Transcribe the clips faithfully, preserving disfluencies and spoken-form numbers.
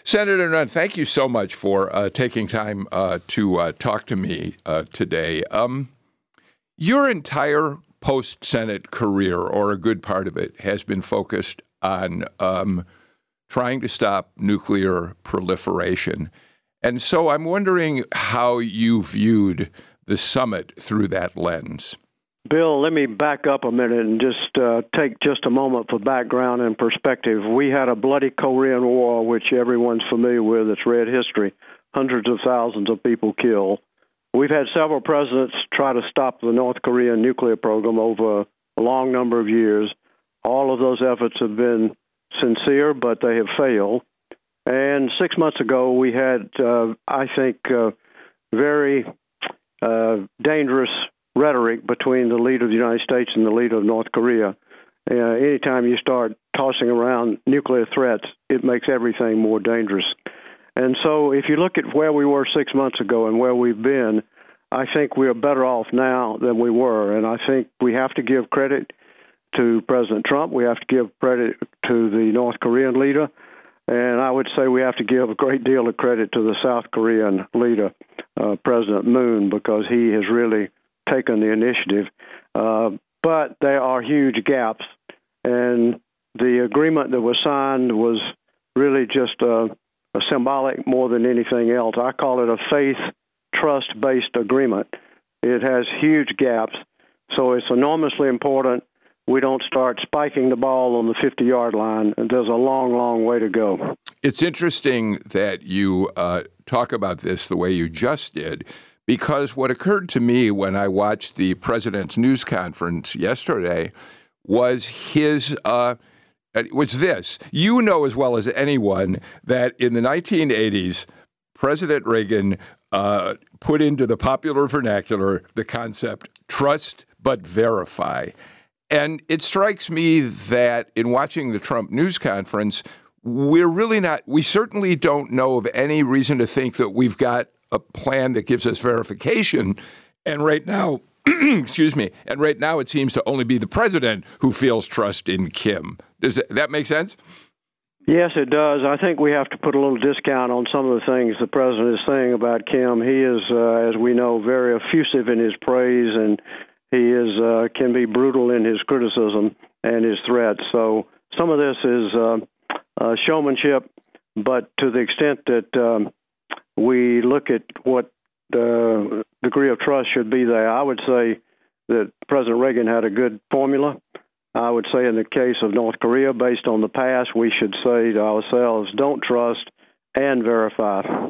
Senator Nunn, thank you so much for uh, taking time uh, to uh, talk to me uh, today. Um, your entire post-Senate career, or a good part of it, has been focused on um, trying to stop nuclear proliferation. And so I'm wondering how you viewed the summit through that lens. Bill, let me back up a minute and just uh, take just a moment for background and perspective. We had a bloody Korean War, which everyone's familiar with. It's read history. Hundreds of thousands of people killed. We've had several presidents try to stop the North Korean nuclear program over a long number of years. All of those efforts have been sincere, but they have failed. And six months ago, we had, uh, I think, uh, very uh, dangerous rhetoric between the leader of the United States and the leader of North Korea. Uh, anytime you start tossing around nuclear threats, it makes everything more dangerous. And so if you look at where we were six months ago and where we've been, I think we are better off now than we were. And I think we have to give credit to President Trump. We have to give credit to the North Korean leader. And I would say we have to give a great deal of credit to the South Korean leader, uh, President Moon, because he has really taken the initiative. Uh, but there are huge gaps. And the agreement that was signed was really just a, a symbolic more than anything else. I call it a faith trust-based agreement. It has huge gaps. So it's enormously important we don't start spiking the ball on the fifty-yard line. There's a long, long way to go. It's interesting that you uh, talk about this the way you just did, because what occurred to me when I watched the president's news conference yesterday was his, uh, was this. You know as well as anyone that in the nineteen eighties, President Reagan uh, put into the popular vernacular the concept trust but verify. And it strikes me that in watching the Trump news conference, we're really not, we certainly don't know of any reason to think that we've got a plan that gives us verification. And right now, excuse me, and right now it seems to only be the president who feels trust in Kim. Does that make sense? Yes, it does. I think we have to put a little discount on some of the things the president is saying about Kim. He is, uh, as we know, very effusive in his praise, and he is uh, can be brutal in his criticism and his threats. So some of this is uh, uh, showmanship, but to the extent that um, we look at what the degree of trust should be there, I would say that President Reagan had a good formula. I would say in the case of North Korea, based on the past, we should say to ourselves, don't trust and verify.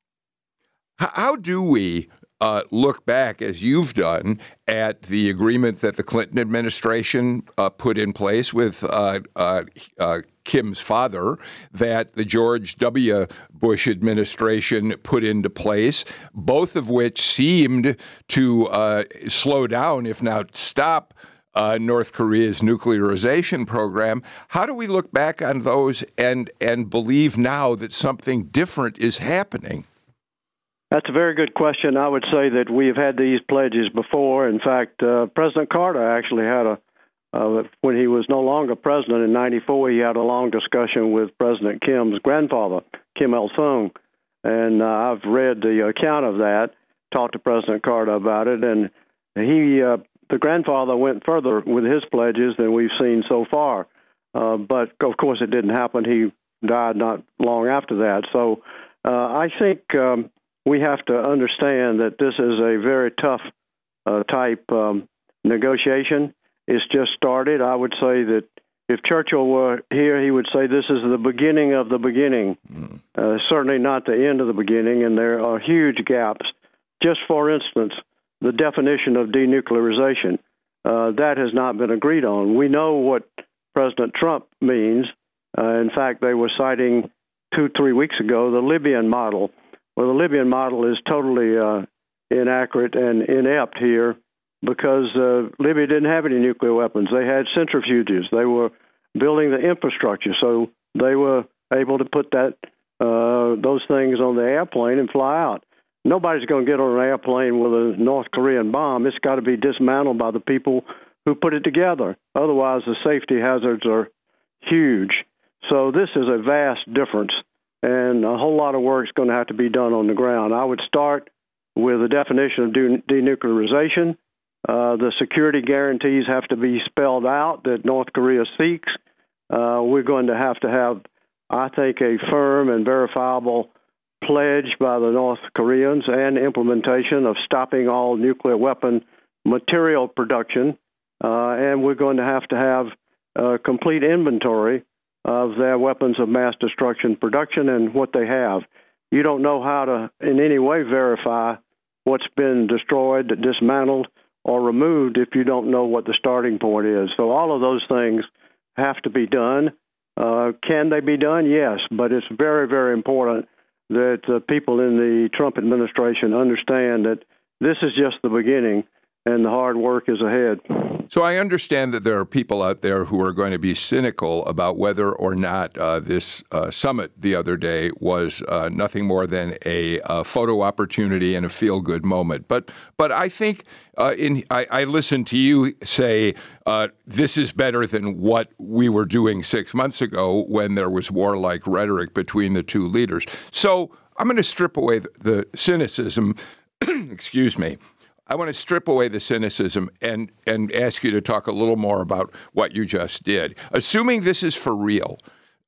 How do we Uh, look back, as you've done, at the agreement that the Clinton administration uh, put in place with uh, uh, uh, Kim's father, that the George W. Bush administration put into place, both of which seemed to uh, slow down, if not stop, uh, North Korea's nuclearization program. How do we look back on those and, and believe now that something different is happening? That's a very good question. I would say that we have had these pledges before. In fact, uh, President Carter actually had a, uh, when he was no longer president in ninety-four, he had a long discussion with President Kim's grandfather, Kim Il-sung. And uh, I've read the account of that, talked to President Carter about it, and he, uh, the grandfather went further with his pledges than we've seen so far. Uh, but, of course, it didn't happen. He died not long after that. So uh, I think Um, we have to understand that this is a very tough uh, type um, negotiation. It's just started. I would say that if Churchill were here, he would say this is the beginning of the beginning, mm. uh, certainly not the end of the beginning, and there are huge gaps. Just for instance, the definition of denuclearization, uh, that has not been agreed on. We know what President Trump means. Uh, in fact, they were citing two, three weeks ago the Libyan model. Well, the Libyan model is totally uh, inaccurate and inept here because uh, Libya didn't have any nuclear weapons. They had centrifuges. They were building the infrastructure, so they were able to put that uh, those things on the airplane and fly out. Nobody's going to get on an airplane with a North Korean bomb. It's got to be dismantled by the people who put it together. Otherwise, the safety hazards are huge. So this is a vast difference. and a whole lot of work is going to have to be done on the ground. I would start with the definition of de- denuclearization. Uh, the security guarantees have to be spelled out that North Korea seeks. Uh, we're going to have to have, I think, a firm and verifiable pledge by the North Koreans and implementation of stopping all nuclear weapon material production. Uh, and we're going to have to have a complete inventory of their weapons of mass destruction production and what they have. You don't know how to in any way verify what's been destroyed, dismantled, or removed if you don't know what the starting point is. So all of those things have to be done. Uh, can they be done? Yes, but it's very, very important that uh, people in the Trump administration understand that this is just the beginning and the hard work is ahead. So I understand that there are people out there who are going to be cynical about whether or not uh, this uh, summit the other day was uh, nothing more than a uh, photo opportunity and a feel-good moment. But but I think uh, in I, I listened to you say uh, this is better than what we were doing six months ago when there was warlike rhetoric between the two leaders. So I'm going to strip away the, the cynicism. Excuse me. I want to strip away the cynicism and, and ask you to talk a little more about what you just did. Assuming this is for real,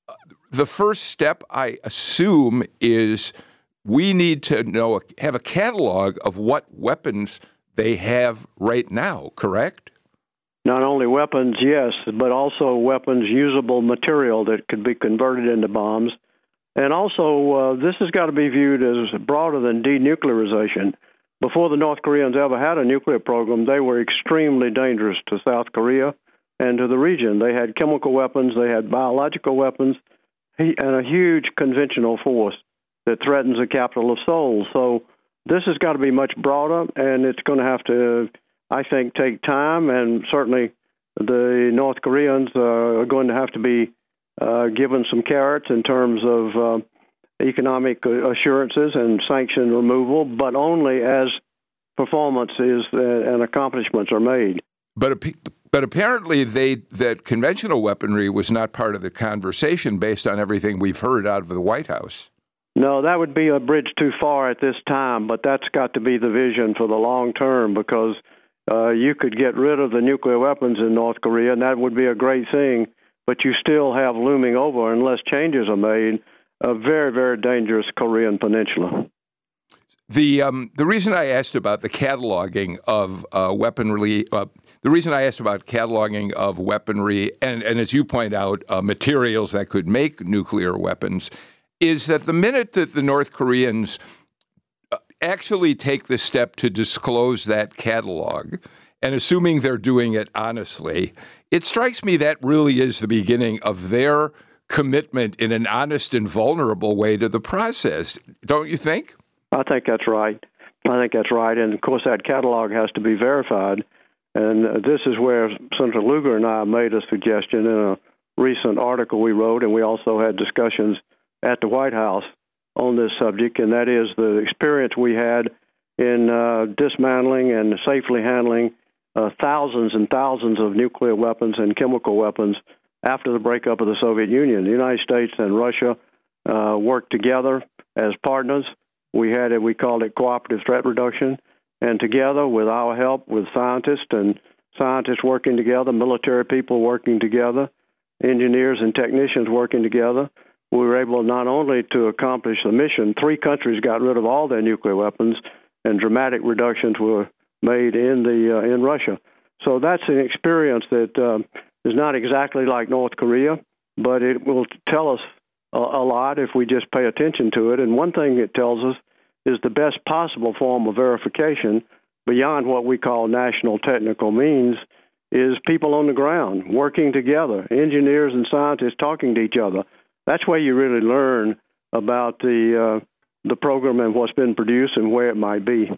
the first step, I assume, is we need to know, have a catalog of what weapons they have right now, correct? Not only weapons, yes, but also weapons usable material that could be converted into bombs. And also, uh, this has got to be viewed as broader than denuclearization. Before the North Koreans ever had a nuclear program, they were extremely dangerous to South Korea and to the region. They had chemical weapons, they had biological weapons, and a huge conventional force that threatens the capital of Seoul. So this has got to be much broader, and it's going to have to, I think, take time, and certainly the North Koreans uh, are going to have to be uh, given some carrots in terms of uh, economic assurances and sanction removal, but only as performances and accomplishments are made. But but apparently they that conventional weaponry was not part of the conversation based on everything we've heard out of the White House. No, that would be a bridge too far at this time, but that's got to be the vision for the long term, because uh, you could get rid of the nuclear weapons in North Korea, and that would be a great thing, but you still have looming over, unless changes are made, a very, very dangerous Korean peninsula. The um, the reason I asked about the cataloging of uh, weaponry, uh, the reason I asked about cataloging of weaponry, and, and as you point out, uh, materials that could make nuclear weapons, is that the minute that the North Koreans actually take the step to disclose that catalog, and assuming they're doing it honestly, it strikes me that really is the beginning of their commitment in an honest and vulnerable way to the process. Don't you think? I think that's right. I think that's right. And, of course, that catalog has to be verified. And uh, this is where Senator Lugar and I made a suggestion in a recent article we wrote, and we also had discussions at the White House on this subject, and that is the experience we had in uh, dismantling and safely handling uh, thousands and thousands of nuclear weapons and chemical weapons after the breakup of the Soviet Union. The United States and Russia uh, worked together as partners. We had it, we called it cooperative threat reduction. And together, with our help, with scientists and scientists working together, military people working together, engineers and technicians working together, we were able not only to accomplish the mission, three countries got rid of all their nuclear weapons, and dramatic reductions were made in the uh, in Russia. So that's an experience that uh, is not exactly like North Korea, but it will tell us a, a lot if we just pay attention to it. And one thing it tells us is the best possible form of verification beyond what we call national technical means is people on the ground working together, engineers and scientists talking to each other. That's where you really learn about the uh, the program and what's been produced and where it might be.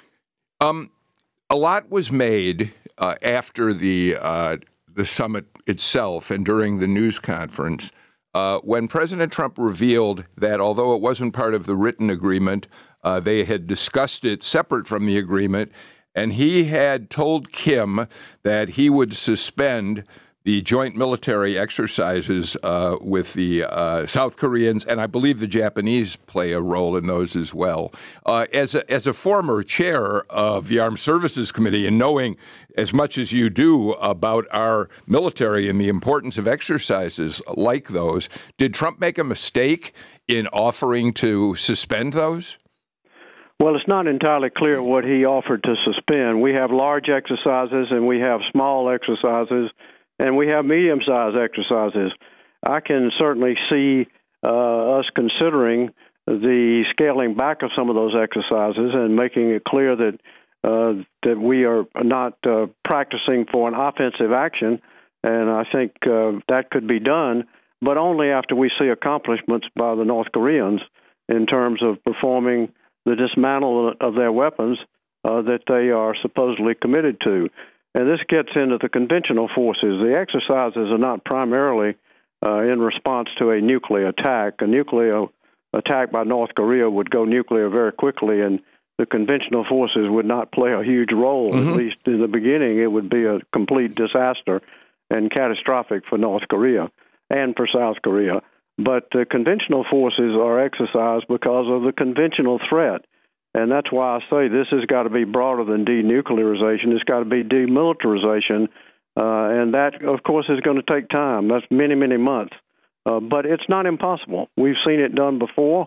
Um, a lot was made uh, after the uh, the summit itself and during the news conference uh, when President Trump revealed that although it wasn't part of the written agreement, uh, they had discussed it separate from the agreement, and he had told Kim that he would suspend the joint military exercises uh, with the uh, South Koreans, and I believe the Japanese play a role in those as well. Uh, as a, as a former chair of the Armed Services Committee, and knowing as much as you do about our military and the importance of exercises like those, did Trump make a mistake in offering to suspend those? Well, it's not entirely clear what he offered to suspend. We have large exercises and we have small exercises and we have medium-sized exercises. I can certainly see uh, us considering the scaling back of some of those exercises and making it clear that uh, that we are not uh, practicing for an offensive action, and I think uh, that could be done, but only after we see accomplishments by the North Koreans in terms of performing the dismantle of their weapons uh, that they are supposedly committed to. And this gets into the conventional forces. The exercises are not primarily uh, in response to a nuclear attack. A nuclear attack by North Korea would go nuclear very quickly, and the conventional forces would not play a huge role. Mm-hmm. At least in the beginning, it would be a complete disaster and catastrophic for North Korea and for South Korea. But uh, conventional forces are exercised because of the conventional threat. And that's why I say this has got to be broader than denuclearization. It's got to be demilitarization. Uh, and that, of course, is going to take time. That's many, many months. Uh, but it's not impossible. We've seen it done before.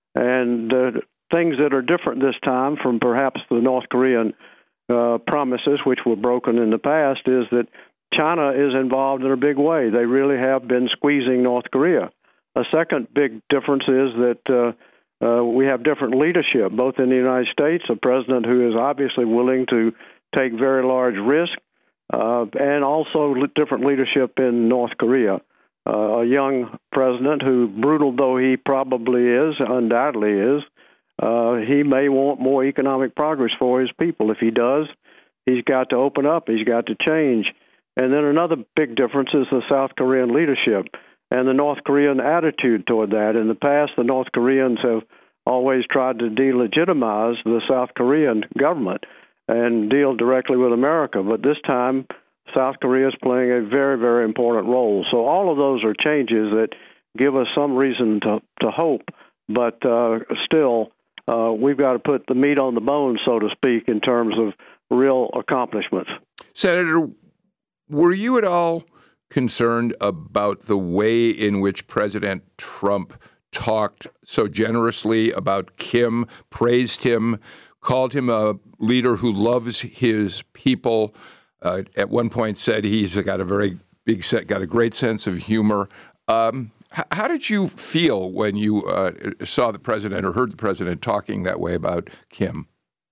And uh, things that are different this time from perhaps the North Korean uh, promises, which were broken in the past, is that China is involved in a big way. They really have been squeezing North Korea. A second big difference is that uh, uh, we have different leadership, both in the United States, a president who is obviously willing to take very large risk, uh, and also different leadership in North Korea. Uh, a young president who, brutal though he probably is, undoubtedly is, uh, he may want more economic progress for his people. If he does, he's got to open up, he's got to change. And then another big difference is the South Korean leadership and the North Korean attitude toward that. In the past, the North Koreans have always tried to delegitimize the South Korean government and deal directly with America. But this time, South Korea is playing a very, very important role. So all of those are changes that give us some reason to, to hope. But uh, still, uh, we've got to put the meat on the bone, so to speak, in terms of real accomplishments. Senator, were you at all concerned about the way in which President Trump talked so generously about Kim, praised him, called him a leader who loves his people, uh, at one point said he's got a very big set, got a great sense of humor. Um, h- how did you feel when you uh, saw the president or heard the president talking that way about Kim?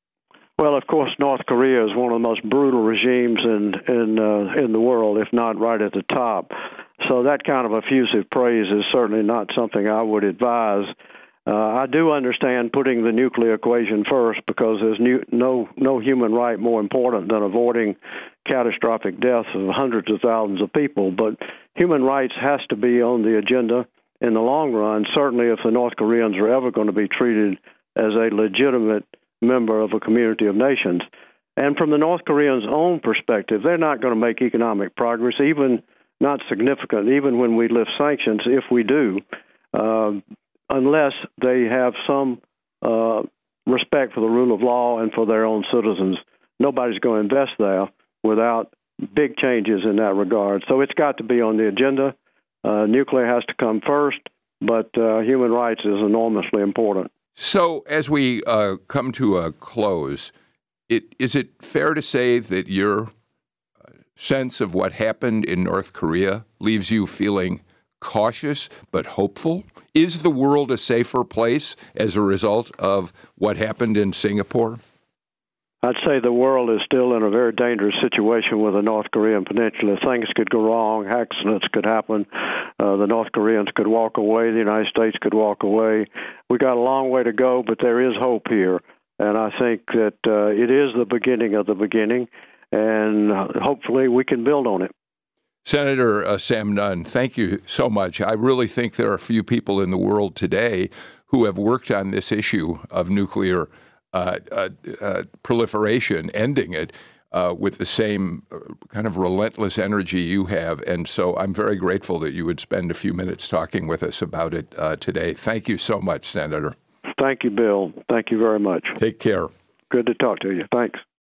Well, of course, North Korea is one of the most brutal regimes in in uh, in the world, if not right at the top. So that kind of effusive praise is certainly not something I would advise. Uh, I do understand putting the nuclear equation first, because there's new, no no human right more important than avoiding catastrophic deaths of hundreds of thousands of people. But human rights has to be on the agenda in the long run, certainly if the North Koreans are ever going to be treated as a legitimate member of a community of nations. And from the North Koreans' own perspective, they're not going to make economic progress, even not significant, even when we lift sanctions, if we do, uh, unless they have some uh, respect for the rule of law and for their own citizens. Nobody's going to invest there without big changes in that regard. So it's got to be on the agenda. Uh, nuclear has to come first, but uh, human rights is enormously important. So as we uh, come to a close, it, is it fair to say that your sense of what happened in North Korea leaves you feeling cautious but hopeful? Is the world a safer place as a result of what happened in Singapore? I'd say the world is still in a very dangerous situation with the North Korean peninsula. Things could go wrong. Accidents could happen. Uh, the North Koreans could walk away. The United States could walk away. We got a long way to go, but there is hope here. And I think that uh, it is the beginning of the beginning, and hopefully we can build on it. Senator uh, Sam Nunn, thank you so much. I really think there are few people in the world today who have worked on this issue of nuclear Uh, uh, uh, proliferation, ending it, uh, with the same kind of relentless energy you have. And so I'm very grateful that you would spend a few minutes talking with us about it uh, today. Thank you so much, Senator. Thank you, Bill. Thank you very much. Take care. Good to talk to you. Thanks.